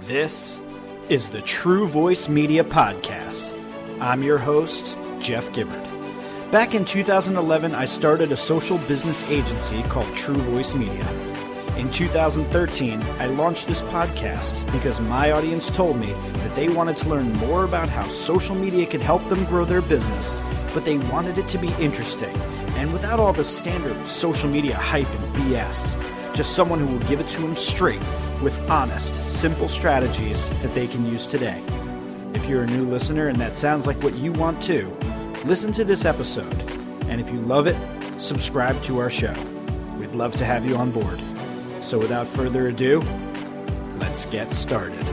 This is the True Voice Media Podcast. I'm your host, Jeff Gibbard. Back in 2011, I started a social business agency called True Voice Media. In 2013, I launched this podcast because my audience told me that they wanted to learn more about how social media could help them grow their business, but they wanted it to be interesting and without all the standard social media hype and BS. Just someone who will give it to them straight with honest, simple strategies that they can use today. If you're a new listener and that sounds like what you want too, listen to this episode. And if you love it, subscribe to our show. We'd love to have you on board. So without further ado, let's get started.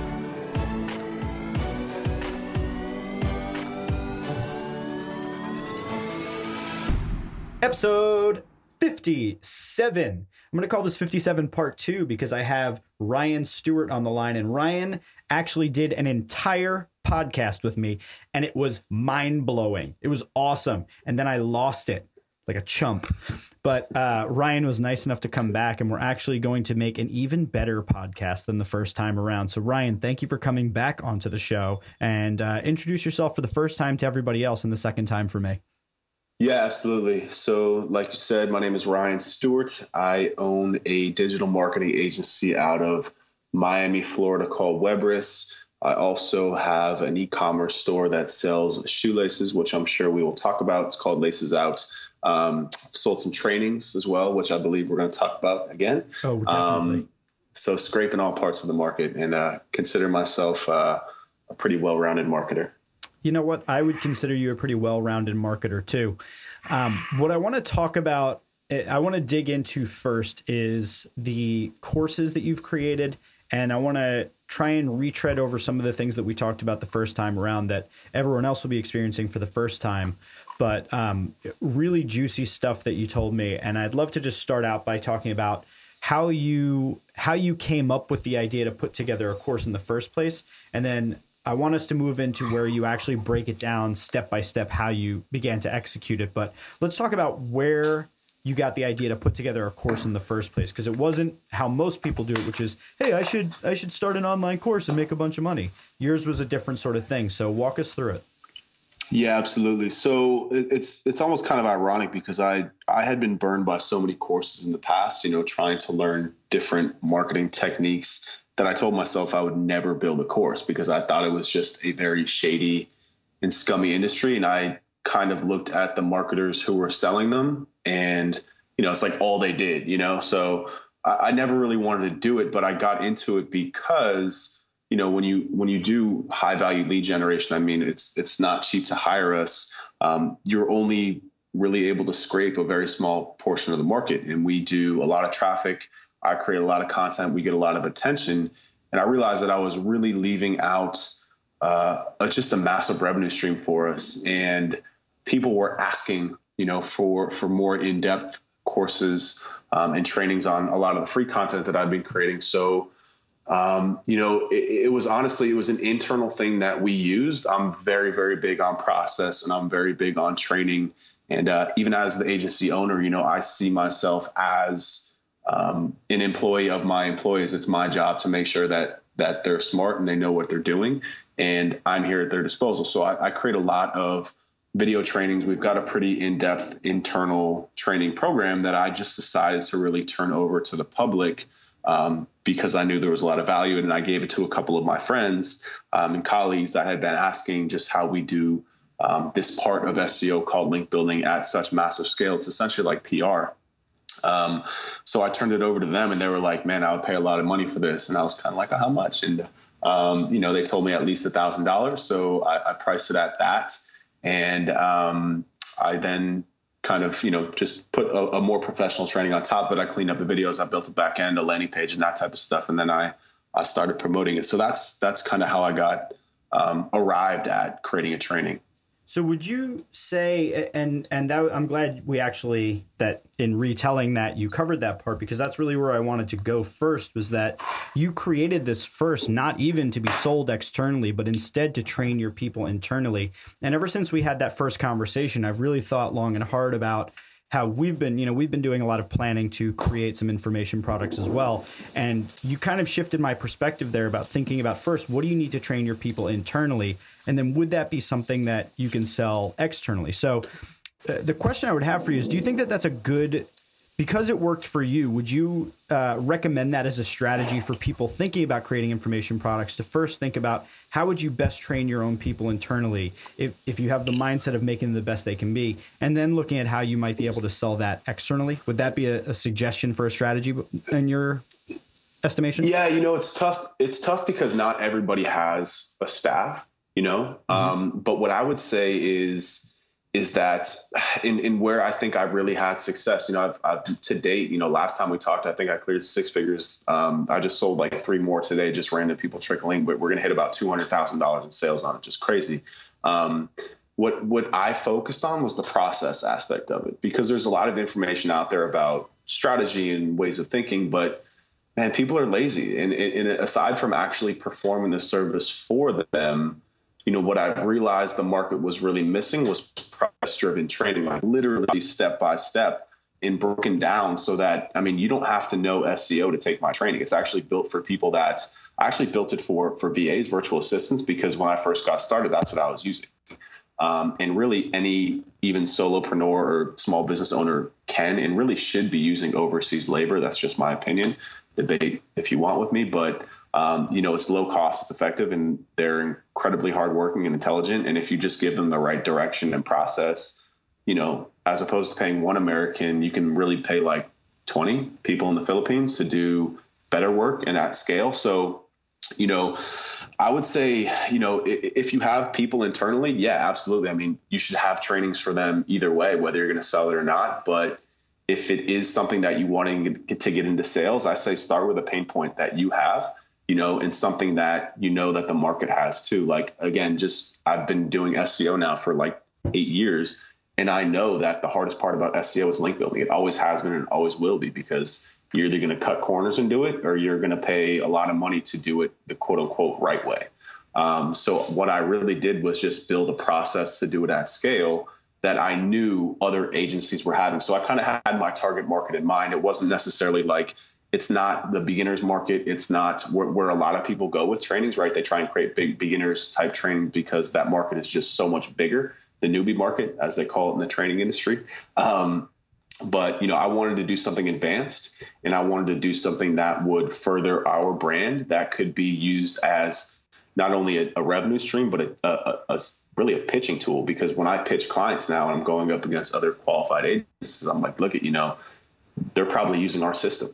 Episode 57. I'm going to call this 57 part 2 because I have Ryan Stewart on the line, and Ryan actually did an entire podcast with me, and it was mind-blowing. It was awesome. And then I lost it like a chump. But Ryan was nice enough to come back, and we're actually going to make an even better podcast than the first time around. So Ryan, thank you for coming back onto the show, and introduce yourself for the first time to everybody else and the second time for me. Yeah, absolutely. So like you said, my name is Ryan Stewart. I own a digital marketing agency out of Miami, Florida called Webris. I also have an e-commerce store that sells shoelaces, which I'm sure we will talk about. It's called Laces Out. Sold some trainings as well, which I believe we're going to talk about again. Oh, definitely. So scraping all parts of the market, and consider myself a pretty well-rounded marketer. You know what? I would consider you a pretty well-rounded marketer too. What I want to talk about, I want to dig into first is the courses that you've created. And I want to try and retread over some of the things that we talked about the first time around that everyone else will be experiencing for the first time. But really juicy stuff that you told me. And I'd love to just start out by talking about how you came up with the idea to put together a course in the first place. And then I want us to move into where you actually break it down step by step, how you began to execute it. But let's talk about where you got the idea to put together a course in the first place, because it wasn't how most people do it, which is, hey, I should start an online course and make a bunch of money. Yours was a different sort of thing. So walk us through it. Yeah, absolutely. So it's almost kind of ironic because I had been burned by so many courses in the past, trying to learn different marketing techniques, that I told myself I would never build a course because I thought it was just a very shady and scummy industry. And I kind of looked at the marketers who were selling them, and, it's like all they did, so I never really wanted to do it, but I got into it because, when you do high value lead generation, I mean, it's not cheap to hire us. You're only really able to scrape a very small portion of the market. And we do a lot of traffic. I create a lot of content. We get a lot of attention. And I realized that I was really leaving out just a massive revenue stream for us. And people were asking, for more in-depth courses and trainings on a lot of the free content that I've been creating. So, it was an internal thing that we used. I'm very, very big on process, and I'm very big on training. And even as the agency owner, I see myself as an employee of my employees. It's my job to make sure that they're smart and they know what they're doing, and I'm here at their disposal. So I create a lot of video trainings. We've got a pretty in-depth internal training program that I just decided to really turn over to the public because I knew there was a lot of value in it. And I gave it to a couple of my friends and colleagues that had been asking just how we do this part of SEO called link building at such massive scale. It's essentially like PR. So I turned it over to them, and they were like, man, I would pay a lot of money for this. And I was kind of like, how much? And, they told me at least $1,000. So I priced it at that. And I then kind of, just put a more professional training on top of it. I cleaned up the videos. I built a back end, a landing page, and that type of stuff. And then I started promoting it. So that's kind of how I got arrived at creating a training. So would you say, and that, I'm glad we actually, that in retelling that you covered that part, because that's really where I wanted to go first, was that you created this first, not even to be sold externally, but instead to train your people internally. And ever since we had that first conversation, I've really thought long and hard about how we've been doing a lot of planning to create some information products as well. And you kind of shifted my perspective there about thinking about first, what do you need to train your people internally? And then would that be something that you can sell externally? So the question I would have for you is, do you think that that's a good, because it worked for you, would you recommend that as a strategy for people thinking about creating information products to first think about how would you best train your own people internally if you have the mindset of making them the best they can be, and then looking at how you might be able to sell that externally? Would that be a suggestion for a strategy in your estimation? Yeah, it's tough. It's tough because not everybody has a staff, but what I would say is that in where I think I've really had success, I've to date, last time we talked, I think I cleared 6 figures. I just sold like 3 more today, just random people trickling, but we're going to hit about $200,000 in sales on it. Just crazy. What I focused on was the process aspect of it, because there's a lot of information out there about strategy and ways of thinking, but man, people are lazy. And aside from actually performing the service for them, what I've realized the market was really missing was price-driven training, like literally step by step and broken down so that, you don't have to know SEO to take my training. It's actually built for people I actually built it for VAs, virtual assistants, because when I first got started, that's what I was using. And really any even solopreneur or small business owner can and really should be using overseas labor. That's just my opinion. Debate if you want with me, but it's low cost, it's effective, and they're incredibly hardworking and intelligent. And if you just give them the right direction and process, as opposed to paying one American, you can really pay like 20 people in the Philippines to do better work and at scale. So, I would say, if you have people internally, yeah, absolutely. You should have trainings for them either way, whether you're going to sell it or not. But if it is something that you want to get into sales, I say start with a pain point that you have, and something that that the market has too. Like, again, I've been doing SEO now for like 8 years, and I know that the hardest part about SEO is link building. It always has been and always will be, because you're either going to cut corners and do it, or you're going to pay a lot of money to do it the quote unquote right way. So what I really did was just build a process to do it at scale that I knew other agencies were having. So I kind of had my target market in mind. It wasn't necessarily like, it's not the beginner's market. It's not where a lot of people go with trainings, right? They try and create big beginners type training because that market is just so much bigger, the newbie market, as they call it in the training industry. But, I wanted to do something advanced, and I wanted to do something that would further our brand, that could be used as not only a revenue stream, but really a pitching tool. Because when I pitch clients now, and I'm going up against other qualified agencies, I'm like, look at, they're probably using our system,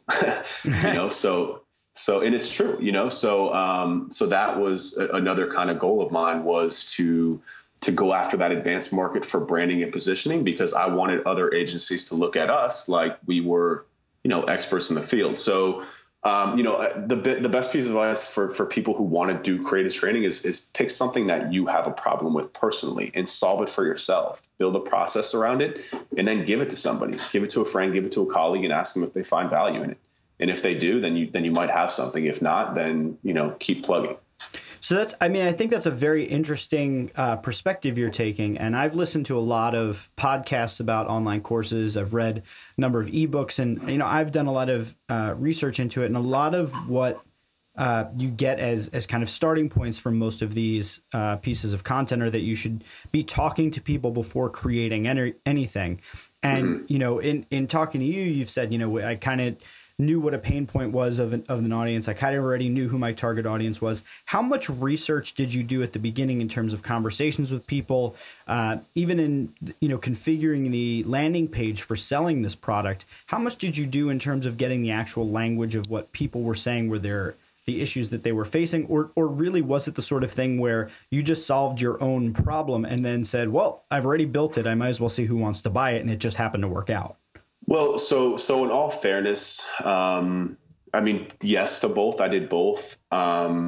so, and it's true, so that was another kind of goal of mine, was to go after that advanced market for branding and positioning, because I wanted other agencies to look at us like we were, experts in the field. So, the best piece of advice for people who want to do creative training is pick something that you have a problem with personally and solve it for yourself. Build a process around it, and then give it to somebody. Give it to a friend, give it to a colleague, and ask them if they find value in it. And if they do, then you might have something. If not, then keep plugging. So I think that's a very interesting perspective you're taking. And I've listened to a lot of podcasts about online courses. I've read a number of ebooks, and, I've done a lot of research into it. And a lot of what you get as kind of starting points from most of these pieces of content are that you should be talking to people before creating anything. And, in talking to you, you've said, I kind of knew what a pain point was of an audience. I kind of already knew who my target audience was. How much research did you do at the beginning in terms of conversations with people, even in, configuring the landing page for selling this product? How much did you do in terms of getting the actual language of what people were saying were the issues that they were facing? Or really was it the sort of thing where you just solved your own problem and then said, well, I've already built it, I might as well see who wants to buy it, and it just happened to work out? Well, so in all fairness, yes to both. I did both. I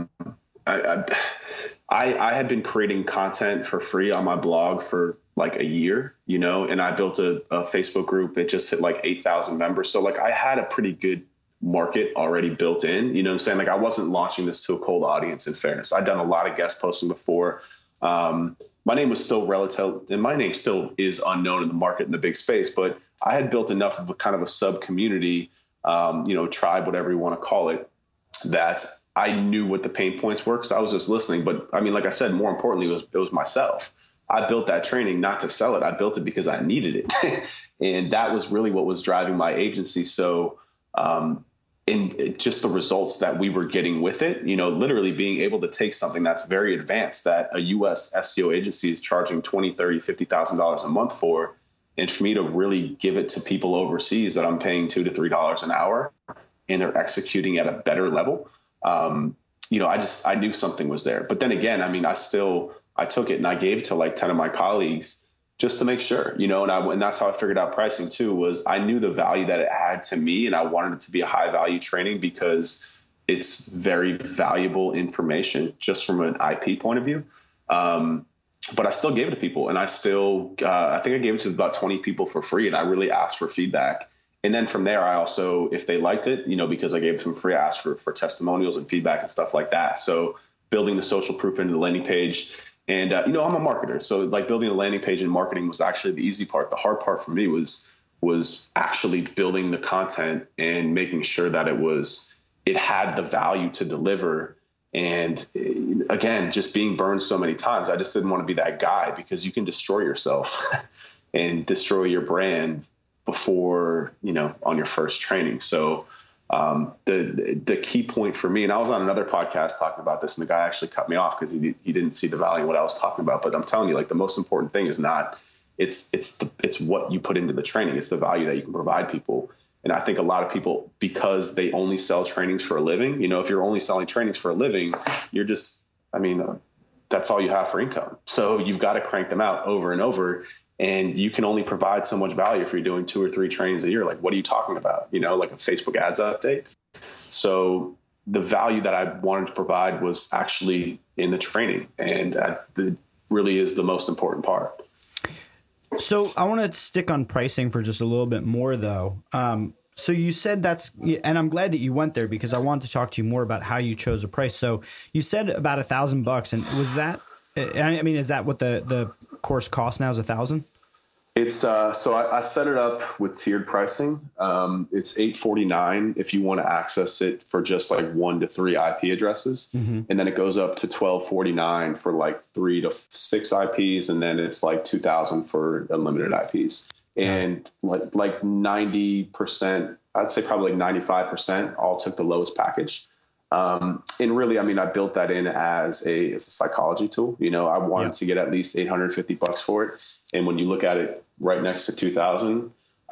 had been creating content for free on my blog for like a year, and I built a Facebook group. It just hit like 8,000 members. So like I had a pretty good market already built in, what I'm saying? Like I wasn't launching this to a cold audience, in fairness. I'd done a lot of guest posting before. my name was still relative, and my name still is unknown in the market in the big space, but I had built enough of a kind of a sub community, tribe, whatever you want to call it, that I knew what the pain points were because I was just listening. But I mean, like I said, more importantly, it was myself. I built that training not to sell it. I built it because I needed it. And that was really what was driving my agency. So, in just the results that we were getting with it, literally being able to take something that's very advanced that a US SEO agency is charging $20,000, $30,000, $50,000 a month for. And for me to really give it to people overseas that I'm paying $2 to $3 an hour and they're executing at a better level. I knew something was there. But then again, I mean, I took it and I gave it to like 10 of my colleagues just to make sure, and that's how I figured out pricing too, was I knew the value that it had to me, and I wanted it to be a high value training because it's very valuable information just from an IP point of view. But I still gave it to people, and I think I gave it to about 20 people for free, and I really asked for feedback. And then from there, I also, if they liked it, because I gave it to them free, I asked for testimonials and feedback and stuff like that. So building the social proof into the landing page. And, I'm a marketer. So like building a landing page and marketing was actually the easy part. The hard part for me was actually building the content and making sure that it had the value to deliver. And again, just being burned so many times, I just didn't want to be that guy because you can destroy yourself and destroy your brand before, on your first training. So the key point for me, and I was on another podcast talking about this, and the guy actually cut me off because he didn't see the value in what I was talking about. But I'm telling you, like, the most important thing is not it's what you put into the training. It's the value that you can provide people. And I think a lot of people, because they only sell trainings for a living, if you're only selling trainings for a living, you're just, that's all you have for income. So you've got to crank them out over and over. And you can only provide so much value if you're doing 2 or 3 trainings a year. Like, what are you talking about? Like a Facebook ads update. So the value that I wanted to provide was actually in the training. And that really is the most important part. So I want to stick on pricing for just a little bit more, though. So you said and I'm glad that you went there because I wanted to talk to you more about how you chose a price. So you said about $1,000, and was that, is that what the course costs now, is $1,000? It's so I set it up with tiered pricing. It's $849 if you want to access it for just like 1 to 3 IP addresses, and then it goes up to $1249 for like 3 to 6 IPs, and then it's like $2,000 for unlimited IPs. And like 90%, I'd say probably like 95% all took the lowest package. And really, I built that in as a psychology tool. I wanted to get at least $850 for it. And when you look at it right next to 2,000,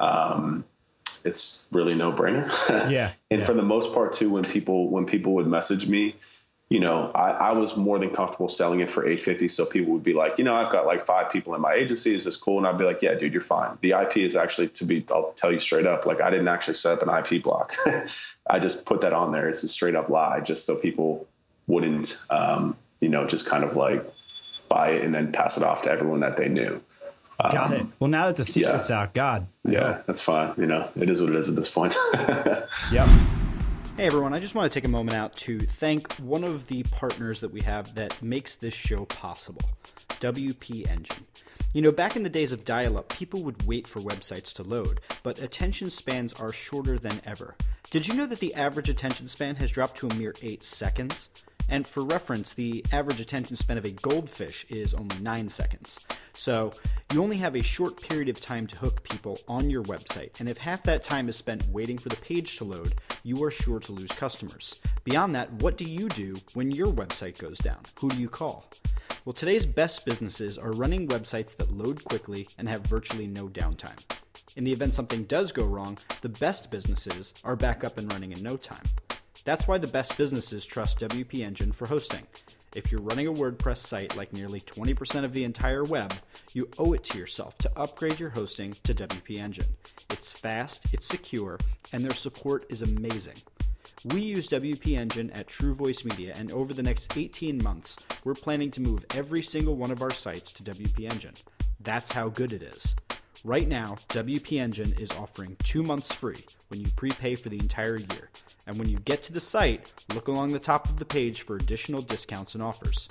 it's really no brainer. For the most part too, when people would message me, I was more than comfortable selling it for $850. So people would be like, I've got like 5 people in my agency. Is this cool? And I'd be like, yeah, dude, you're fine. The IP is actually I'll tell you straight up, like I didn't actually set up an IP block. I just put that on there. It's a straight up lie just so people wouldn't, just kind of like buy it and then pass it off to everyone that they knew. Got it. Well, now that the secret's out, God. Yeah, that's fine. It is what it is at this point. Yep. Hey everyone, I just want to take a moment out to thank one of the partners that we have that makes this show possible, WP Engine. Back in the days of dial-up, people would wait for websites to load, but attention spans are shorter than ever. Did you know that the average attention span has dropped to a mere 8 seconds? And for reference, the average attention span of a goldfish is only 9 seconds. So you only have a short period of time to hook people on your website, and if half that time is spent waiting for the page to load, you are sure to lose customers. Beyond that, what do you do when your website goes down? Who do you call? Well, today's best businesses are running websites that load quickly and have virtually no downtime. In the event something does go wrong, the best businesses are back up and running in no time. That's why the best businesses trust WP Engine for hosting. If you're running a WordPress site like nearly 20% of the entire web, you owe it to yourself to upgrade your hosting to WP Engine. It's fast, it's secure, and their support is amazing. We use WP Engine at True Voice Media, and over the next 18 months, we're planning to move every single one of our sites to WP Engine. That's how good it is. Right now, WP Engine is offering 2 months free when you prepay for the entire year. And when you get to the site, look along the top of the page for additional discounts and offers.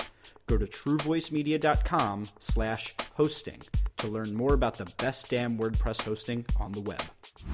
go to truevoicemedia.com/hosting to learn more about the best damn WordPress hosting on the web.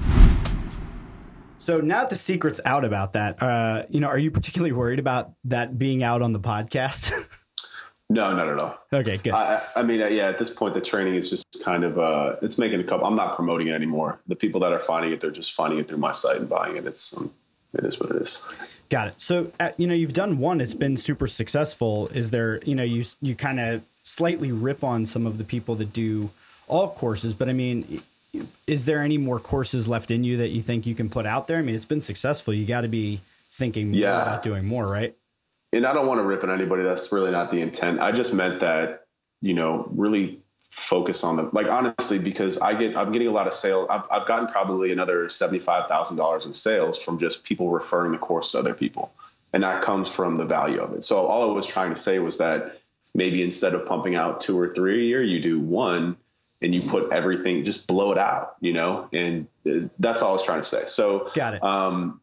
So now that the secret's out about that, are you particularly worried about that being out on the podcast? No, not at all. Okay, good. I mean, at this point, the training is just kind of, it's making a couple, I'm not promoting it anymore. The people that are finding it, they're just finding it through my site and buying it. It is what it is. Got it. So, you've done one, it's been super successful. Is there, you kind of slightly rip on some of the people that do all courses, but I mean, is there any more courses left in you that you think you can put out there? I mean, it's been successful. You got to be thinking more about doing more, right? And I don't want to rip on anybody. That's really not the intent. I just meant that, really focus on like, honestly, because I'm getting a lot of sales. I've gotten probably another $75,000 in sales from just people referring the course to other people. And that comes from the value of it. So all I was trying to say was that maybe instead of pumping out 2 or 3 a year, you do one and you put everything, just blow it out, and that's all I was trying to say. So, got it.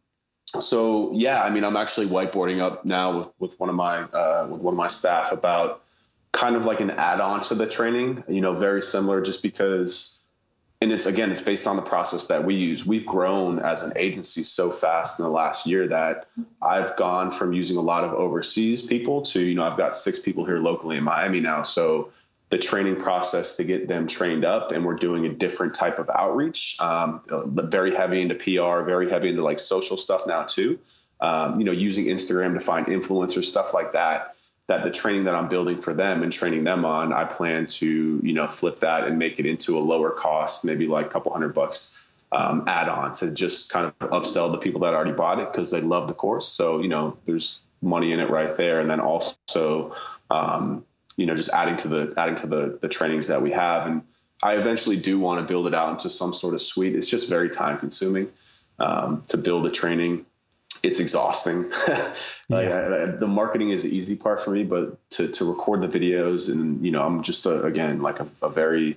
So yeah, I mean, I'm actually whiteboarding up now with one of my staff about kind of like an add-on to the training, very similar, just because, and it's based on the process that we use. We've grown as an agency so fast in the last year that I've gone from using a lot of overseas people to, I've got 6 people here locally in Miami now. So the training process to get them trained up, and we're doing a different type of outreach, very heavy into PR, very heavy into like social stuff now too. Using Instagram to find influencers, stuff like that the training that I'm building for them and training them on, I plan to, flip that and make it into a lower cost, maybe like a couple $100 add-on to just kind of upsell the people that already bought it because they love the course. So, there's money in it right there. And then also, just adding to the trainings that we have. And I eventually do want to build it out into some sort of suite. It's just very time consuming to build a training. It's exhausting. The marketing is the easy part for me, but to record the videos and, I'm just a very,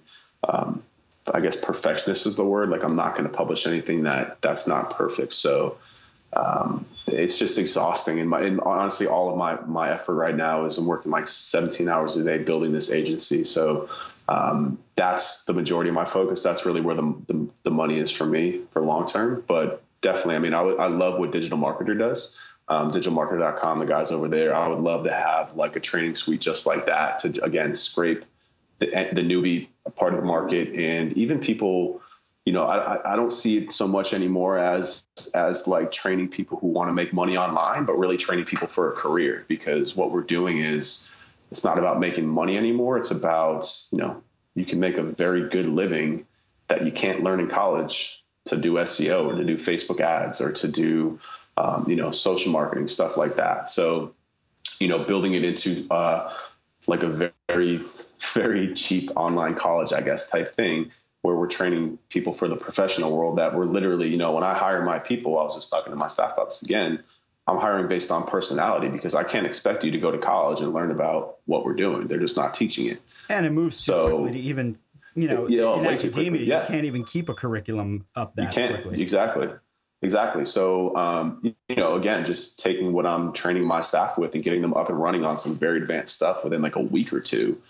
I guess perfectionist is the word. Like I'm not going to publish anything that's not perfect. So, it's just exhausting. And honestly, all of my effort right now is I'm working like 17 hours a day building this agency. So, that's the majority of my focus. That's really where the money is for me for long term, but definitely, I mean, I love what Digital Marketer does. Digitalmarketer.com, the guys over there, I would love to have like a training suite just like that to, again, scrape the newbie part of the market. And even people, I don't see it so much anymore as like training people who want to make money online, but really training people for a career, because what we're doing is it's not about making money anymore. It's about, you can make a very good living that you can't learn in college to do SEO or to do Facebook ads or to do, social marketing, stuff like that. So, building it into like a very, very cheap online college, I guess, type thing, where we're training people for the professional world that we're literally, when I hire my people, I was just talking to my staff about this again, I'm hiring based on personality, because I can't expect you to go to college and learn about what we're doing. They're just not teaching it. And it moves so quickly to even, in academia, you can't even keep a curriculum up that quickly. Exactly. So, again, just taking what I'm training my staff with and getting them up and running on some very advanced stuff within like a week or two,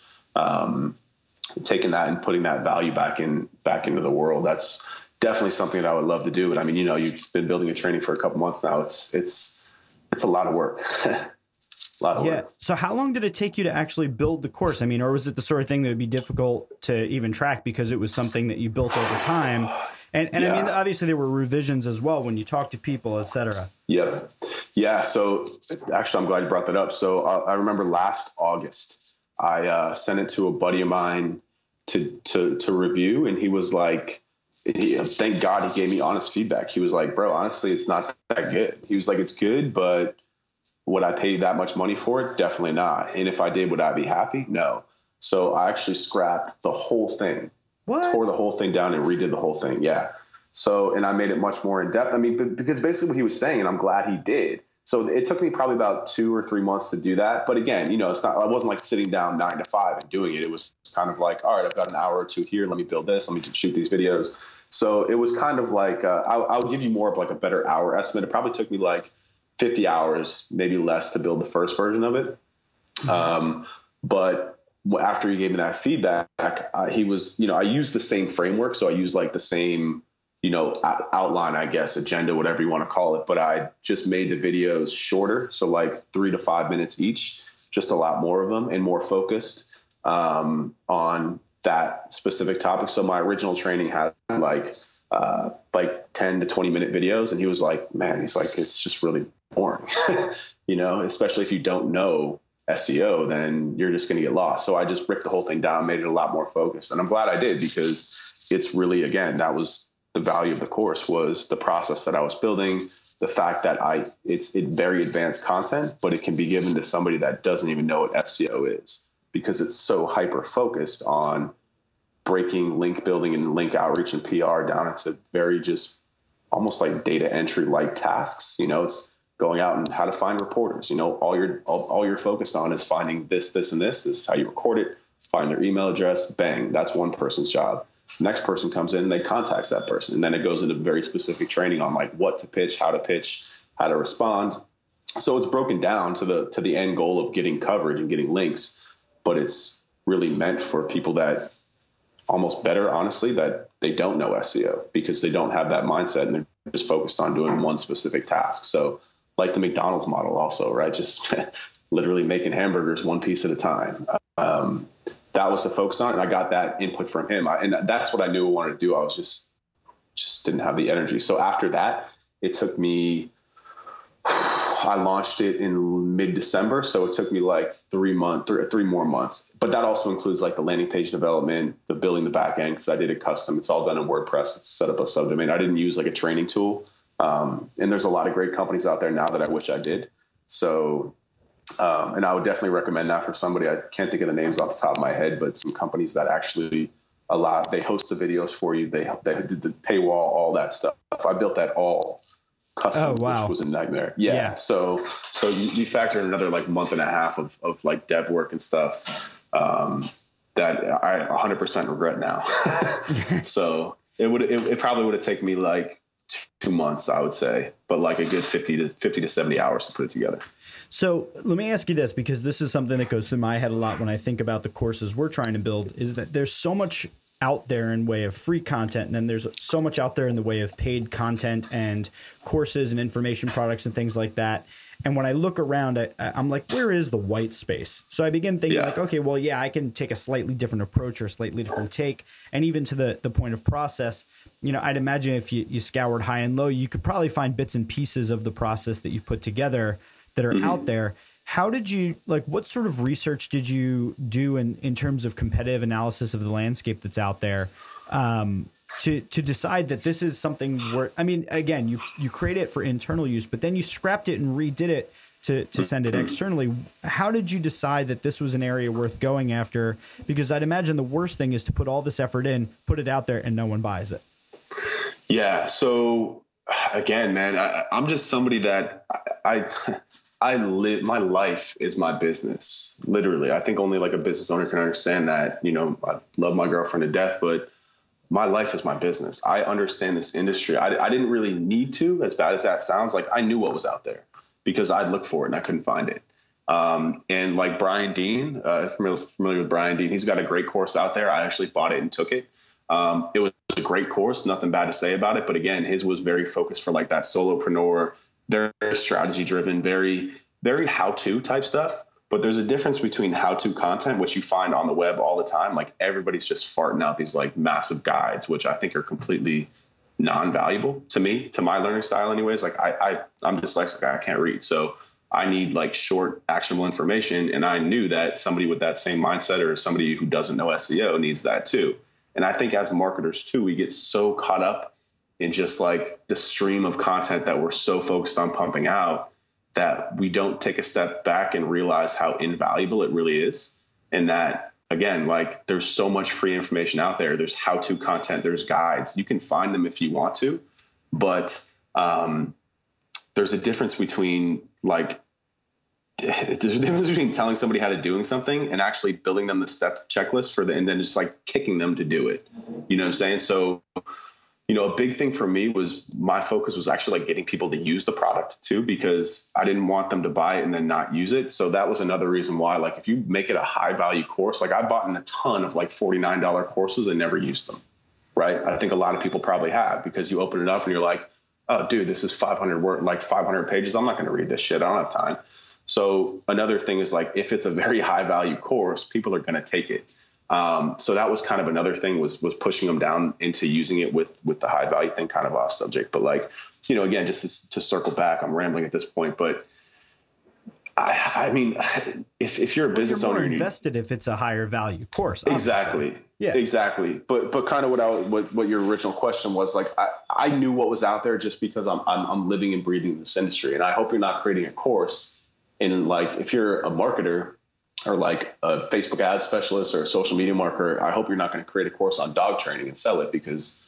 taking that and putting that value back into the world. That's definitely something that I would love to do. And I mean, you've been building a training for a couple months now. It's a lot of work. Yeah. So how long did it take you to actually build the course? I mean, or was it the sort of thing that would be difficult to even track because it was something that you built over time? And I mean, obviously there were revisions as well when you talk to people, et cetera. Yeah. Yeah. So actually, I'm glad you brought that up. So I remember last August, I sent it to a buddy of mine to review. And he was like, thank God he gave me honest feedback. He was like, bro, honestly, it's not that good. He was like, it's good, but would I pay that much money for it? Definitely not. And if I did, would I be happy? No. So I actually scrapped the whole thing. What? Tore the whole thing down and redid the whole thing. Yeah. So, and I made it much more in depth. I mean, because basically what he was saying, and I'm glad he did. So it took me probably about 2 or 3 months to do that. But again, it's not, I wasn't like sitting down 9 to 5 and doing it. It was kind of like, all right, I've got an hour or two here. Let me build this. Let me shoot these videos. So it was kind of like, I'll give you more of like a better hour estimate. It probably took me like 50 hours, maybe less, to build the first version of it. But after he gave me that feedback, he was, I used the same framework. So I used like the same, outline, I guess, agenda, whatever you want to call it. But I just made the videos shorter. So like 3 to 5 minutes each, just a lot more of them and more focused on that specific topic. So my original training had like 10 to 20 minute videos. And he was like, man, he's like, it's just really boring, especially if you don't know SEO, then you're just going to get lost. So I just ripped the whole thing down, made it a lot more focused. And I'm glad I did, because it's really, again, that was the value of the course, was the process that I was building, the fact that it's very advanced content, but it can be given to somebody that doesn't even know what SEO is, because it's so hyper focused on breaking link building and link outreach and PR down into very just almost like data entry like tasks. It's going out and how to find reporters. All you're focused on is finding this, and this is how you record it, find their email address, bang, that's one person's job. Next person comes in, they contacts that person. And then it goes into very specific training on like what to pitch, how to respond. So it's broken down to the end goal of getting coverage and getting links, but it's really meant for people that almost better, honestly, that they don't know SEO, because they don't have that mindset and they're just focused on doing one specific task. So like the McDonald's model also, right? Just literally making hamburgers one piece at a time. That was the focus on it. And I got that input from him. And that's what I knew I wanted to do. I was just didn't have the energy. So after that, it took me, I launched it in mid-December. So it took me like 3 more months, but that also includes like the landing page development, the building the back end, because I did it custom. It's all done in WordPress. It's set up a subdomain. I didn't use like a training tool. And there's a lot of great companies out there now that I wish I did. So, and I would definitely recommend that for somebody. I can't think of the names off the top of my head, but some companies that actually they host the videos for you. They did the paywall, all that stuff. I built that all custom, which was a nightmare. Yeah. So you factor in another like month and a half of like dev work and stuff, that I 100% regret now. So it probably would have taken me like 2 months, I would say, but like a good 50 to 70 hours to put it together. So let me ask you this, because this is something that goes through my head a lot when I think about the courses we're trying to build, is that there's so much out there in way of free content, and then there's so much out there in the way of paid content and courses and information products and things like that. And when I look around, I'm like, where is the white space? So I begin thinking like, okay, well, yeah, I can take a slightly different approach or a slightly different take. And even to the point of process, I'd imagine if you scoured high and low, you could probably find bits and pieces of the process that you've put together that are out there. How did you, what sort of research did you do in terms of competitive analysis of the landscape that's out there to decide that this is something where, I mean, again, you create it for internal use, but then you scrapped it and redid it to send it externally. How did you decide that this was an area worth going after? Because I'd imagine the worst thing is to put all this effort in, put it out there, and no one buys it. Yeah. So again, man, I'm just somebody that I live, my life is my business. Literally. I think only like a business owner can understand that. I love my girlfriend to death, but my life is my business. I understand this industry. I didn't really need to, as bad as that sounds. Like, I knew what was out there because I'd look for it and I couldn't find it. And like Brian Dean, familiar with Brian Dean, he's got a great course out there. I actually bought it and took it. It was a great course, nothing bad to say about it. But again, his was very focused for like that solopreneur, very strategy driven, very, very how-to type stuff. But there's a difference between how-to content, which you find on the web all the time. Like, everybody's just farting out these like massive guides, which I think are completely non-valuable to me, to my learning style anyways. Like, I'm dyslexic, I can't read. So I need like short, actionable information. And I knew that somebody with that same mindset, or somebody who doesn't know SEO, needs that too. And I think as marketers too, we get so caught up in just like the stream of content that we're so focused on pumping out that we don't take a step back and realize how invaluable it really is. And that, again, like, there's so much free information out there. There's how-to content, there's guides. You can find them if you want to, but there's a difference between telling somebody how to doing something and actually building them the step checklist and then just like kicking them to do it. You know what I'm saying? So, a big thing for me was my focus was actually like getting people to use the product too, because I didn't want them to buy it and then not use it. So that was another reason why, like, if you make it a high value course, like I bought in a ton of like $49 courses and never used them. Right. I think a lot of people probably have, because you open it up and you're like, oh, dude, this is 500 pages. I'm not going to read this shit. I don't have time. So another thing is, like, if it's a very high value course, people are going to take it. So that was kind of another thing, was pushing them down into using it with the high value thing, kind of off subject. But like, again, just to circle back, I'm rambling at this point, but I mean, if you're a business owner, you're invested if it's a higher value course. Obviously. Exactly. Yeah, exactly. But kind of what your original question was, like, I knew what was out there just because I'm living and breathing this industry. And I hope you're not creating a course in, like, if you're a marketer or like a Facebook ad specialist or a social media marketer, I hope you're not going to create a course on dog training and sell it, because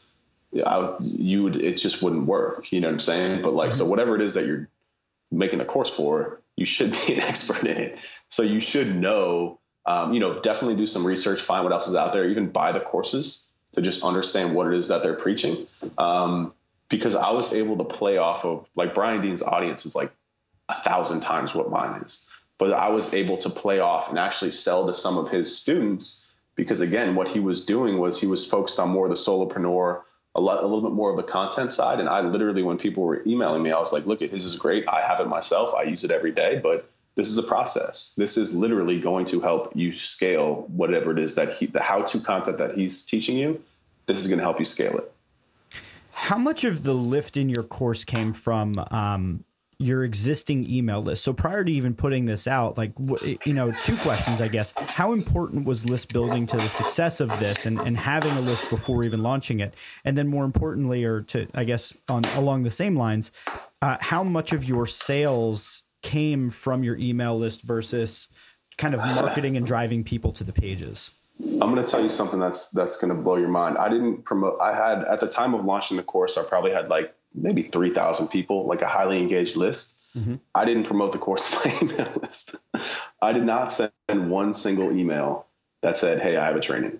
it just wouldn't work. You know what I'm saying? But like, so whatever it is that you're making a course for, you should be an expert in it. So you should know, definitely do some research, find what else is out there, even buy the courses to just understand what it is that they're preaching. Because I was able to play off of, like, Brian Dean's audience is like 1,000 times what mine is. But I was able to play off and actually sell to some of his students, because again, what he was doing was he was focused on more of the solopreneur, a little bit more of the content side. And I literally, when people were emailing me, I was like, look, his is great. I have it myself. I use it every day, but this is a process. This is literally going to help you scale whatever it is that the how-to content that he's teaching you. This is going to help you scale it. How much of the lift in your course came from your existing email list? So prior to even putting this out, like, two questions, I guess. How important was list building to the success of this, and having a list before even launching it? And then more importantly, or to, I guess, along the same lines, how much of your sales came from your email list versus kind of marketing and driving people to the pages? I'm going to tell you something that's going to blow your mind. I didn't promote. I had, at the time of launching the course, I probably had like maybe 3,000 people, like a highly engaged list. Mm-hmm. I didn't promote the course on my email list. I did not send one single email that said, hey, I have a training.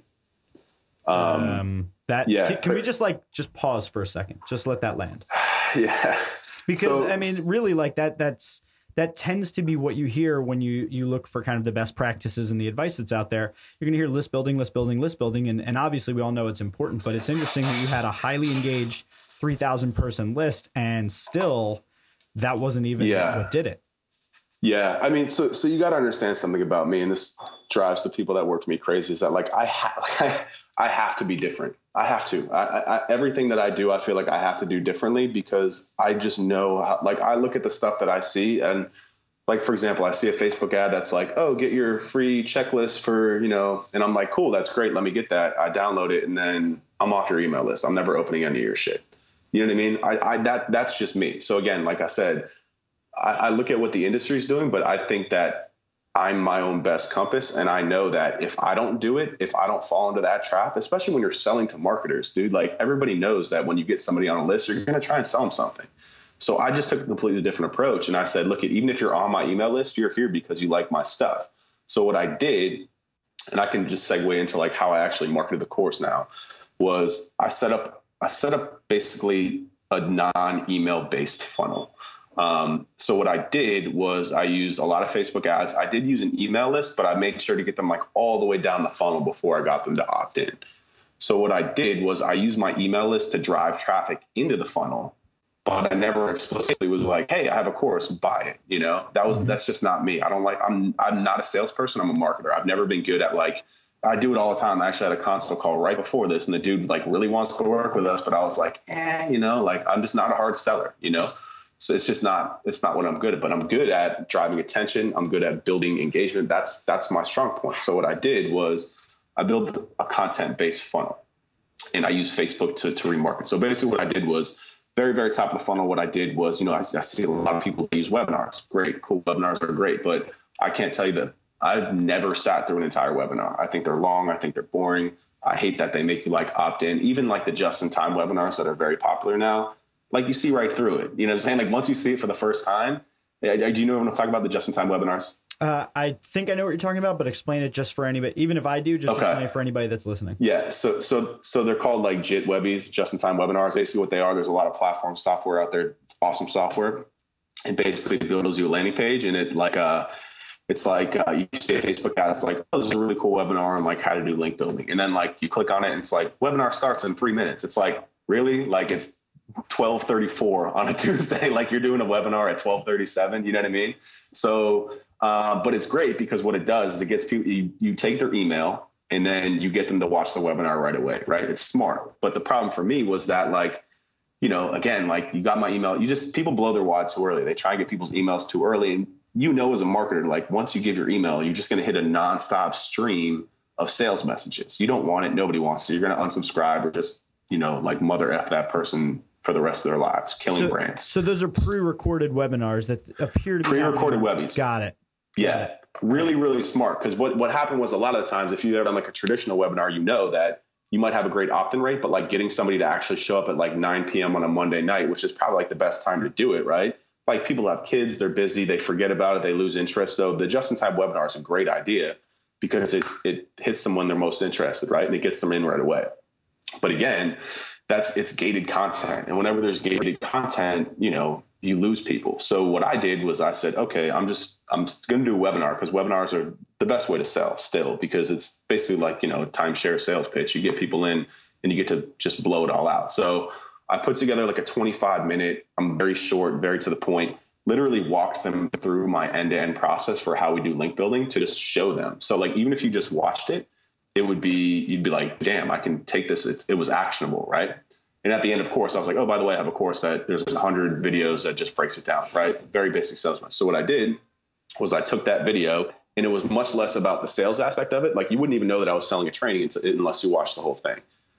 Can we just pause for a second? Just let that land. Yeah. Because I mean, really, like that tends to be what you hear when you look for kind of the best practices and the advice that's out there. You're going to hear list building. And obviously we all know it's important, but it's interesting that you had a highly engaged 3,000 person list, and still that wasn't even what did it. Yeah. I mean, so you got to understand something about me, and this drives the people that work for me crazy, is that, like, I have to be different. I have to. Everything that I do, I feel like I have to do differently, because I just know how, like, I look at the stuff that I see, and, like, for example, I see a Facebook ad that's like, oh, get your free checklist for, and I'm like, cool, that's great. Let me get that. I download it, and then I'm off your email list. I'm never opening any of your shit. You know what I mean? That's just me. So again, like I said, I look at what the industry is doing, but I think that I'm my own best compass. And I know that if I don't do it, if I don't fall into that trap, especially when you're selling to marketers, dude, like, everybody knows that when you get somebody on a list, you're going to try and sell them something. So I just took a completely different approach. And I said, look, even if you're on my email list, you're here because you like my stuff. So what I did, and I can just segue into like how I actually marketed the course now, was I set up basically a non-email based funnel. So what I did was I used a lot of Facebook ads. I did use an email list, but I made sure to get them like all the way down the funnel before I got them to opt in. So what I did was I used my email list to drive traffic into the funnel, but I never explicitly was like, hey, I have a course, buy it. That's just not me. I'm not a salesperson. I'm a marketer. I've never been good at, like, I do it all the time. I actually had a consult call right before this, and the dude, like, really wants to work with us, but I was like, like, I'm just not a hard seller, So it's not what I'm good at, but I'm good at driving attention. I'm good at building engagement. That's my strong point. So what I did was I built a content-based funnel, and I used Facebook to remarket. So basically what I did was, very, very top of the funnel, what I did was, I see a lot of people use webinars. Great, cool. Webinars are great, but I can't tell you that I've never sat through an entire webinar. I think they're long. I think they're boring. I hate that they make you like opt in. Even like the just-in-time webinars that are very popular now, like, you see right through it. You know what I'm saying? Like, once you see it for the first time, do you know when I'm talking about the just-in-time webinars? I think I know what you're talking about, but explain it just for anybody. Even if I do, just explain it for anybody that's listening. Yeah. So they're called like JIT Webbies, just-in-time webinars. Basically what they are, there's a lot of platform software out there. It's awesome software. It basically builds you a landing page, and it's like you see a Facebook ad. It's like, oh, this is a really cool webinar on like how to do link building. And then like you click on it and it's like, webinar starts in 3 minutes. It's like, really? Like it's 12:34 on a Tuesday. Like you're doing a webinar at 12:37. You know what I mean? So, but it's great because what it does is it gets people, you take their email and then you get them to watch the webinar right away, right? It's smart. But the problem for me was that like, you know, again, like you got my email, people blow their wad too early. They try and get people's emails too early. And you know, as a marketer, like once you give your email, you're just going to hit a nonstop stream of sales messages. You don't want it. Nobody wants it. You're going to unsubscribe or just, you know, like mother F that person for the rest of their lives, killing brands. So those are pre-recorded webinars that appear to be pre-recorded webbies. Got it. Yeah. Really, really smart. Because what happened was a lot of the times, if you've ever done like a traditional webinar, you know that you might have a great opt-in rate, but like getting somebody to actually show up at like 9 p.m. on a Monday night, which is probably like the best time to do it, right? Like people have kids, they're busy, they forget about it, they lose interest. So the just-in-time webinar is a great idea because it hits them when they're most interested, right? And it gets them in right away. But again, it's gated content. And whenever there's gated content, you know, you lose people. So what I did was I said, okay, I'm going to do a webinar because webinars are the best way to sell still, because it's basically like, you know, a timeshare sales pitch. You get people in and you get to just blow it all out. So I put together like a 25-minute, I'm very short, very to the point, literally walked them through my end-to-end process for how we do link building to just show them. So like, even if you just watched it, you'd be like, damn, I can take this. It was actionable, right? And at the end, of course, I was like, oh, by the way, I have a course that there's 100 videos that just breaks it down, right? Very basic salesman. So what I did was I took that video, and it was much less about the sales aspect of it. Like you wouldn't even know that I was selling a training unless you watched the whole thing.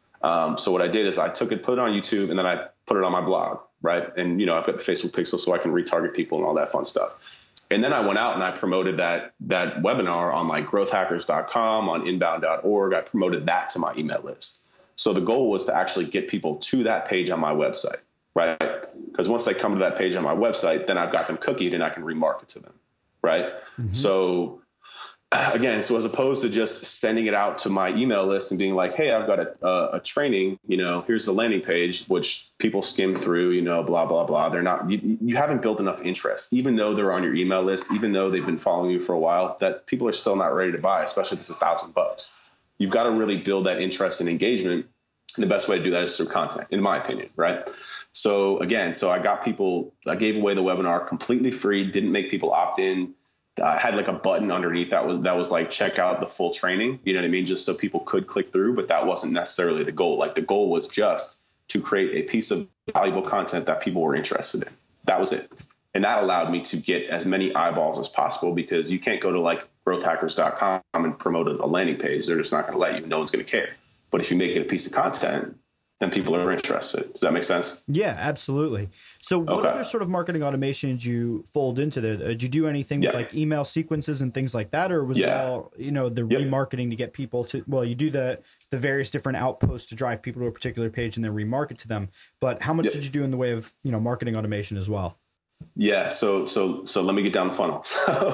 So what I did is I took it, put it on YouTube, and then I put it on my blog, right? And, you know, I've got the Facebook pixel so I can retarget people and all that fun stuff. And then I went out and I promoted that webinar on like growthhackers.com, on inbound.org. I promoted that to my email list. So the goal was to actually get people to that page on my website, right? Because once they come to that page on my website, then I've got them cookied and I can remarket to them, right? Mm-hmm. So again, so as opposed to just sending it out to my email list and being like, hey, I've got a training, you know, here's the landing page, which people skim through, you know, blah, blah, blah. They're not, you haven't built enough interest, even though they're on your email list, even though they've been following you for a while, that people are still not ready to buy, especially if it's $1,000. You've got to really build that interest and engagement. And the best way to do that is through content, in my opinion, right? So again, I got people, I gave away the webinar completely free, didn't make people opt in. I had like a button underneath that was like, check out the full training, you know what I mean? Just so people could click through, but that wasn't necessarily the goal. Like the goal was just to create a piece of valuable content that people were interested in. That was it. And that allowed me to get as many eyeballs as possible, because you can't go to like growthhackers.com and promote a landing page. They're just not going to let you. No one's going to care. But if you make it a piece of content, then people are interested. Does that make sense? Yeah, absolutely. So what other sort of marketing automations you fold into there? Did you do anything with like email sequences and things like that? Or was it all, you know, the remarketing to get people to, well, you do the various different outposts to drive people to a particular page and then remarket to them. But how much did you do in the way of, you know, marketing automation as well? Yeah. So let me get down the funnel.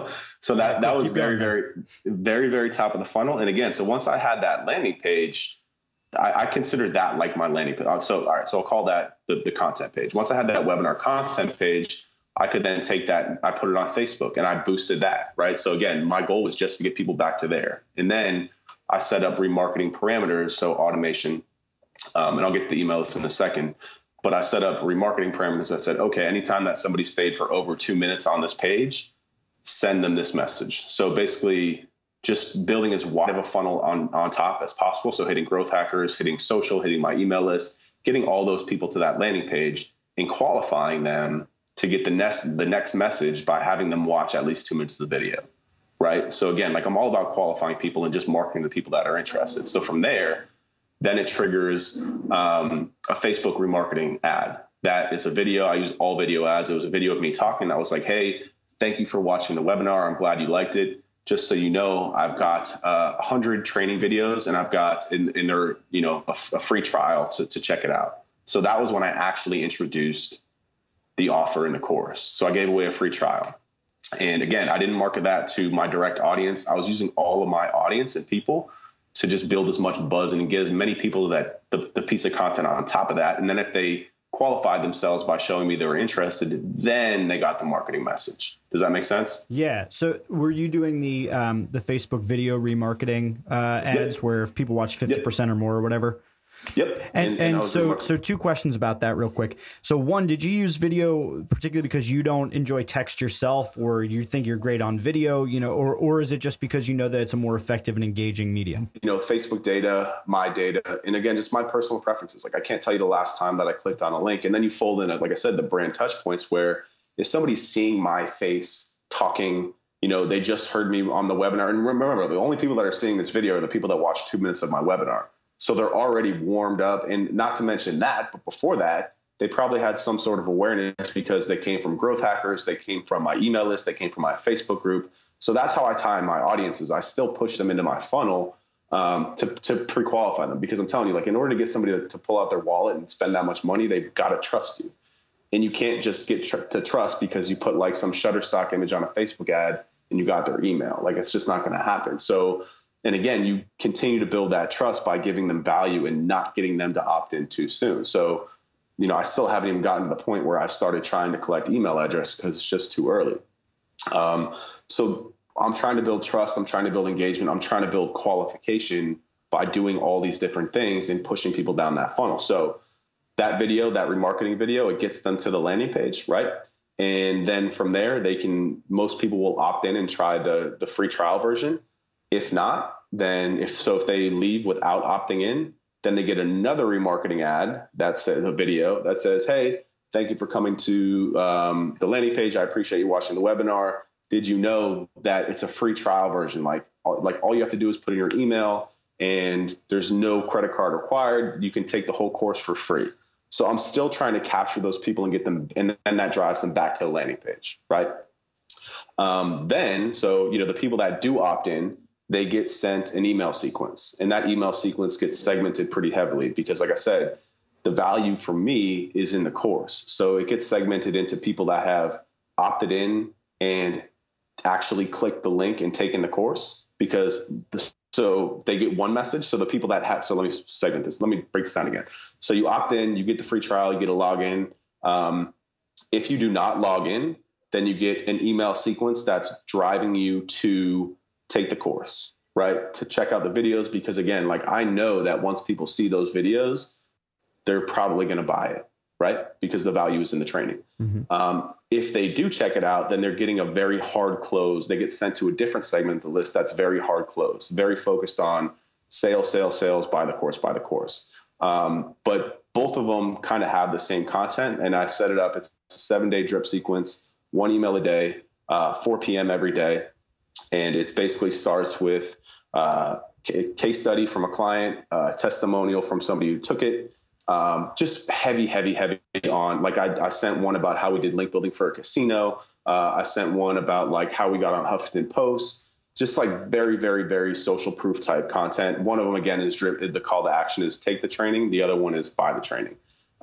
So that was very top of the funnel. And again, so once I had that landing page, I considered that like my landing page. So, all right, so I'll call that the content page. Once I had that webinar content page, I could then take that, I put it on Facebook and I boosted that, right? So again, my goal was just to get people back to there. And then I set up remarketing parameters, so automation, and I'll get to the email list in a second, but I set up remarketing parameters that said, okay, anytime that somebody stayed for over 2 minutes on this page, send them this message. So basically, just building as wide of a funnel on top as possible. So hitting Growth Hackers, hitting social, hitting my email list, getting all those people to that landing page and qualifying them to get the next message by having them watch at least 2 minutes of the video, right? So again, like I'm all about qualifying people and just marketing the people that are interested. So from there, then it triggers a Facebook remarketing ad. That it's a video. I use all video ads. It was a video of me talking. I was like, hey, thank you for watching the webinar. I'm glad you liked it. Just so you know, I've got 100 training videos, and I've got in there, you know, a free trial to check it out. So that was when I actually introduced the offer in the course. So I gave away a free trial. And again, I didn't market that to my direct audience. I was using all of my audience and people to just build as much buzz and get as many people that the piece of content on top of that. And then if they qualified themselves by showing me they were interested, then they got the marketing message. Does that make sense? Yeah. So were you doing the Facebook video remarketing ads where if people watch 50% or more or whatever? Yep. And so two questions about that real quick. So one, did you use video particularly because you don't enjoy text yourself, or you think you're great on video, or is it just because you know that it's a more effective and engaging medium? Facebook data, my data, and again, just my personal preferences. Like I can't tell you the last time that I clicked on a link, and then you fold in, like I said, the brand touch points where if somebody's seeing my face talking, they just heard me on the webinar. And remember, the only people that are seeing this video are the people that watch 2 minutes of my webinar. So they're already warmed up. And not to mention that, but before that, they probably had some sort of awareness because they came from Growth Hackers. They came from my email list. They came from my Facebook group. So that's how I tie my audiences. I still push them into my funnel to pre-qualify them, because I'm telling you, like, in order to get somebody to pull out their wallet and spend that much money, they've got to trust you. And you can't just get to trust because you put like some Shutterstock image on a Facebook ad and you got their email. Like, it's just not going to happen. So, and again, you continue to build that trust by giving them value and not getting them to opt in too soon. So, I still haven't even gotten to the point where I started trying to collect email address because it's just too early. So I'm trying to build trust. I'm trying to build engagement. I'm trying to build qualification by doing all these different things and pushing people down that funnel. So that video, that remarketing video, it gets them to the landing page, right? And then from there, most people will opt in and try the free trial version. If not, then if they leave without opting in, then they get another remarketing ad that says a video that says, hey, thank you for coming to the landing page. I appreciate you watching the webinar. Did you know that it's a free trial version? Like all you have to do is put in your email and there's no credit card required. You can take the whole course for free. So I'm still trying to capture those people and get them, and then that drives them back to the landing page, right? The people that do opt in, they get sent an email sequence, and that email sequence gets segmented pretty heavily because, like I said, the value for me is in the course. So it gets segmented into people that have opted in and actually clicked the link and taken the course, so they get one message. So the people that have, so let me segment this. Let me break this down again. So you opt in, you get the free trial, you get a login. If you do not log in, then you get an email sequence that's driving you to take the course, right? To check out the videos, because again, like I know that once people see those videos, they're probably going to buy it, right? Because the value is in the training. Mm-hmm. If they do check it out, then they're getting a very hard close. They get sent to a different segment of the list that's very hard close, very focused on sales, buy the course. But both of them kind of have the same content, and I set it up. It's a 7-day drip sequence, 1 email a day, 4 p.m. every day. And it basically starts with a case study from a client, a testimonial from somebody who took it, just heavy on. Like I sent one about how we did link building for a casino. I sent one about like how we got on Huffington Post, just like very, very, very social proof type content. One of them, again, is the call to action is take the training. The other one is buy the training.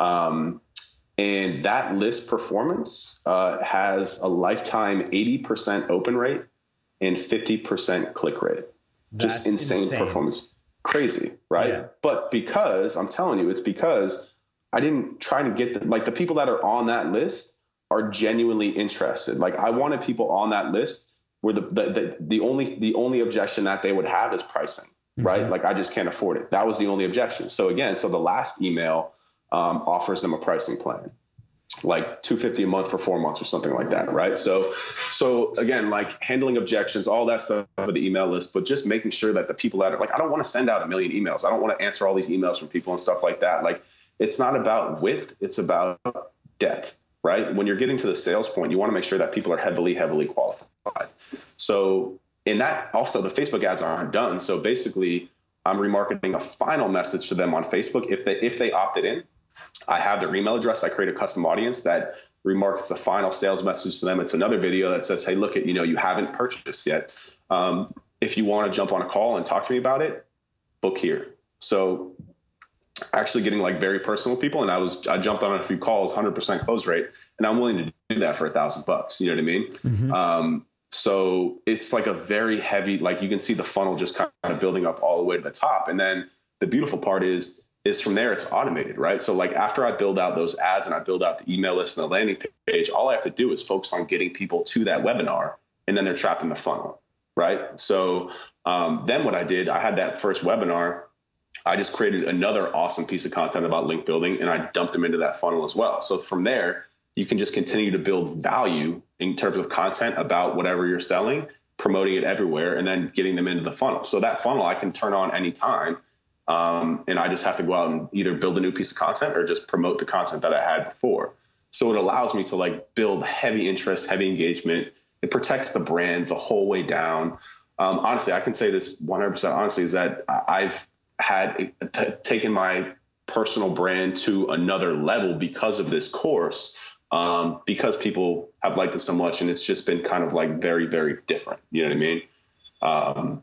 And that list performance has a lifetime 80% open rate and 50% click rate. Just insane performance. Crazy, right? Yeah. But because I'm telling you, it's because I didn't try to get the people that are on that list are genuinely interested. Like I wanted people on that list where the only objection that they would have is pricing, right? Mm-hmm. Like I just can't afford it. That was the only objection. So the last email offers them a pricing plan, like $250 a month for 4 months or something like that, right? So again, like handling objections, all that stuff with the email list, but just making sure that the people that are like, I don't want to send out a million emails. I don't want to answer all these emails from people and stuff like that. Like it's not about width, it's about depth, right? When you're getting to the sales point, you want to make sure that people are heavily qualified. So in that, also the Facebook ads aren't done. So basically I'm remarketing a final message to them on Facebook. If they opted in, I have their email address. I create a custom audience that remarkets the final sales message to them. It's another video that says, hey, look, you haven't purchased yet. If you want to jump on a call and talk to me about it, book here. So actually getting like very personal with people. And I jumped on a few calls, 100% close rate, and I'm willing to do that for $1,000. You know what I mean? Mm-hmm. So it's like a very heavy, like you can see the funnel just kind of building up all the way to the top. And then the beautiful part is from there, it's automated, right? So like after I build out those ads and I build out the email list and the landing page, all I have to do is focus on getting people to that webinar, and then they're trapped in the funnel, right? So then what I did, I had that first webinar. I just created another awesome piece of content about link building, and I dumped them into that funnel as well. So from there, you can just continue to build value in terms of content about whatever you're selling, promoting it everywhere, and then getting them into the funnel. So that funnel I can turn on anytime. And I just have to go out and either build a new piece of content or just promote the content that I had before. So it allows me to like build heavy interest, heavy engagement. It protects the brand the whole way down. Honestly, I can say this 100% honestly, is that I've had taken my personal brand to another level because of this course, because people have liked it so much, and it's just been kind of like very, very different. You know what I mean?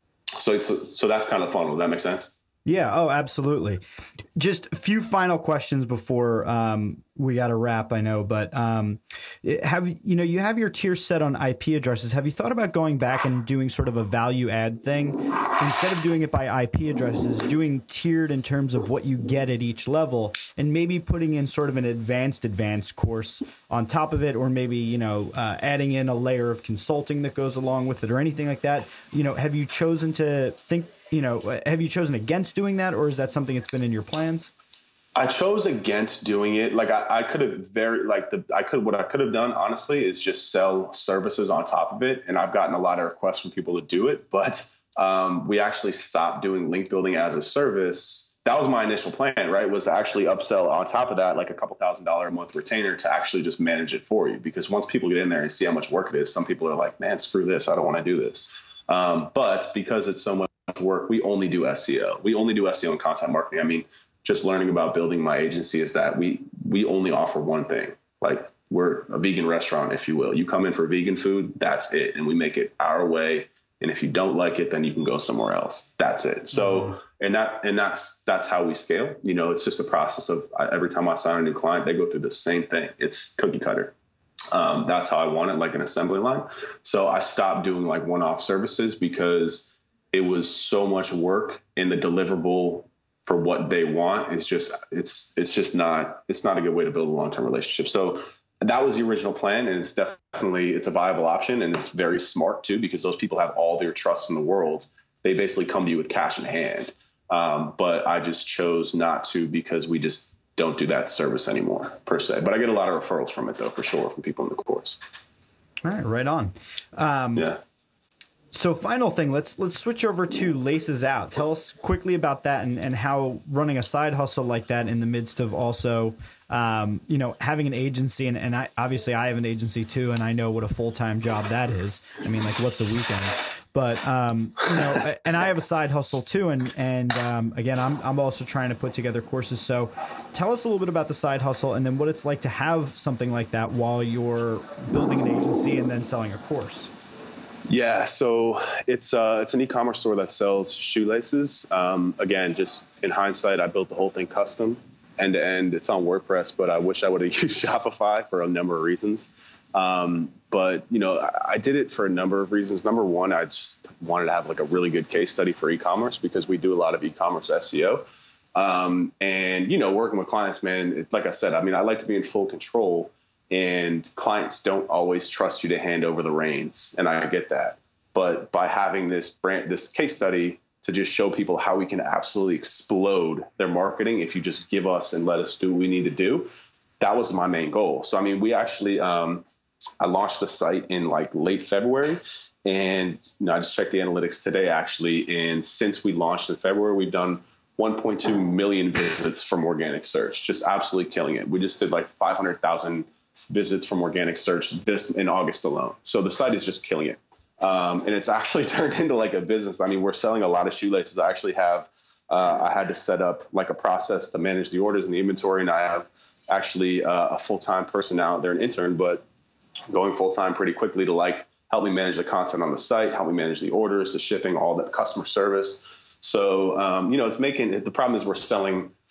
So that's kind of fun. Does that make sense? Yeah. Oh, absolutely. Just a few final questions before we got to wrap, I know, but you have your tiers set on IP addresses. Have you thought about going back and doing sort of a value add thing? Instead of doing it by IP addresses, doing tiered in terms of what you get at each level, and maybe putting in sort of an advanced course on top of it, or maybe, adding in a layer of consulting that goes along with it or anything like that. Have you chosen to think, have you chosen against doing that, or is that something that's been in your plans? I chose against doing it. Like I could have what I could have done honestly is just sell services on top of it. And I've gotten a lot of requests from people to do it, but we actually stopped doing link building as a service. That was my initial plan, right? Was to actually upsell on top of that, like a couple $1,000s a month retainer to actually just manage it for you. Because once people get in there and see how much work it is, some people are like, man, screw this. I don't want to do this. But because it's so much work, we only do SEO. We only do SEO and content marketing. I mean, just learning about building my agency is that we only offer one thing. Like, we're a vegan restaurant, if you will. You come in for vegan food, that's it. And we make it our way. And if you don't like it, then you can go somewhere else. That's it. So, and that's how we scale. It's just a process of every time I sign a new client, they go through the same thing. It's cookie cutter. That's how I want it, like an assembly line. So I stopped doing like one-off services because it was so much work, and the deliverable for what they want is just, it's not a good way to build a long-term relationship. So that was the original plan. And it's a viable option. And it's very smart too, because those people have all their trust in the world. They basically come to you with cash in hand. But I just chose not to, because we just don't do that service anymore per se. But I get a lot of referrals from it though, for sure, from people in the course. All right. Right on. Yeah. So final thing, let's switch over to Laces Out. Tell us quickly about that and how running a side hustle like that in the midst of also, having an agency. And I have an agency too, and I know what a full-time job that is. I mean, like, what's a weekend? But, and I have a side hustle too. And again, I'm also trying to put together courses. So tell us a little bit about the side hustle, and then what it's like to have something like that while you're building an agency and then selling a course. Yeah, so it's an e-commerce store that sells shoelaces. Again, just in hindsight, I built the whole thing custom, end to end. It's on WordPress, but I wish I would have used Shopify for a number of reasons. But I did it for a number of reasons. Number one, I just wanted to have like a really good case study for e-commerce, because we do a lot of e-commerce SEO. And working with clients, man, like I said, I mean, I like to be in full control. And clients don't always trust you to hand over the reins. And I get that. But by having this case study to just show people how we can absolutely explode their marketing if you just give us and let us do what we need to do, that was my main goal. So, I mean, we actually, I launched the site in like late February. And I just checked the analytics today, actually. And since we launched in February, we've done 1.2 million visits from organic search, just absolutely killing it. We just did like 500,000 visits from organic search this in August alone. So the site is just killing it. And it's actually turned into like a business. I mean, we're selling a lot of shoelaces. I actually have, I had to set up like a process to manage the orders and the inventory. And I have actually a full-time person now. They're an intern, but going full-time pretty quickly to like help me manage the content on the site, help me manage the orders, the shipping, all that customer service. So, it's the problem is we're selling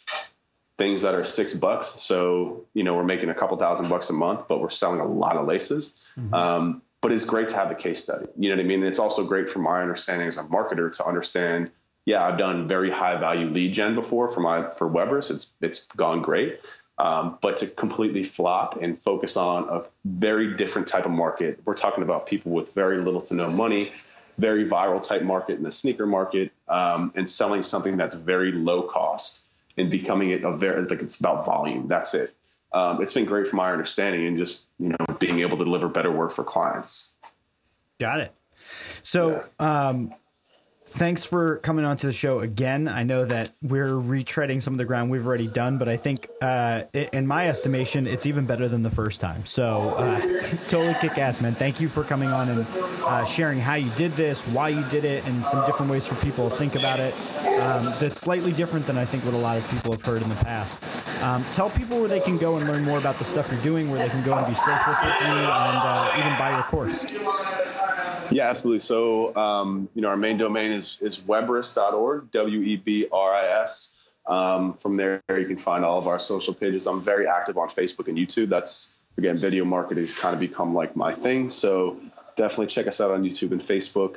things that are $6. So, we're making a couple $1,000 a month, but we're selling a lot of laces. But it's great to have the case study. You know what I mean? It's also great from my understanding as a marketer to understand, I've done very high value lead gen before for Weber's. It's gone great. But to completely flop and focus on a very different type of market, we're talking about people with very little to no money, very viral type market in the sneaker market, and selling something that's very low cost and becoming it it's about volume. That's it. It's been great from my understanding and just, being able to deliver better work for clients. Got it. So, thanks for coming onto the show again. I know that we're retreading some of the ground we've already done, but I think, in my estimation, it's even better than the first time. So, totally kick ass, man. Thank you for coming on and sharing how you did this, why you did it, and some different ways for people to think about it. That's slightly different than I think what a lot of people have heard in the past. Tell people where they can go and learn more about the stuff you're doing, where they can go and be socials with you, and even buy your course. Yeah, absolutely. So, our main domain is Webris.org, WEBRIS. From there, you can find all of our social pages. I'm very active on Facebook and YouTube. That's, again, video marketing has kind of become like my thing. So definitely check us out on YouTube and Facebook.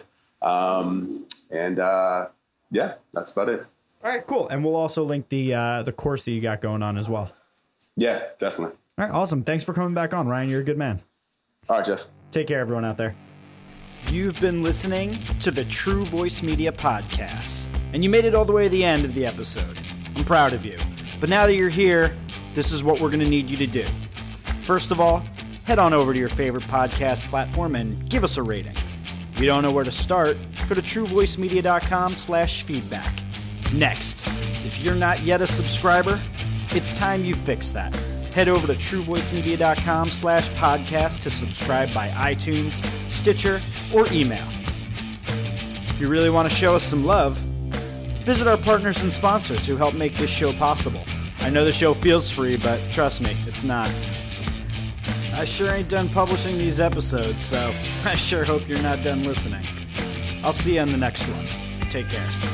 That's about it. All right, cool. And we'll also link the course that you got going on as well. Yeah, definitely. All right, awesome. Thanks for coming back on, Ryan. You're a good man. All right, Jeff. Take care, everyone out there. You've been listening to the True Voice Media Podcast, and you made it all the way to the end of the episode. I'm proud of you. But now that you're here, this is what we're going to need you to do. First of all, head on over to your favorite podcast platform and give us a rating. If you don't know where to start, go to truevoicemedia.com/feedback. Next, if you're not yet a subscriber, it's time you fix that. Head over to truevoicemedia.com/podcast to subscribe by iTunes, Stitcher, or email. If you really want to show us some love, visit our partners and sponsors who help make this show possible. I know the show feels free, but trust me, it's not. I sure ain't done publishing these episodes, so I sure hope you're not done listening. I'll see you on the next one. Take care.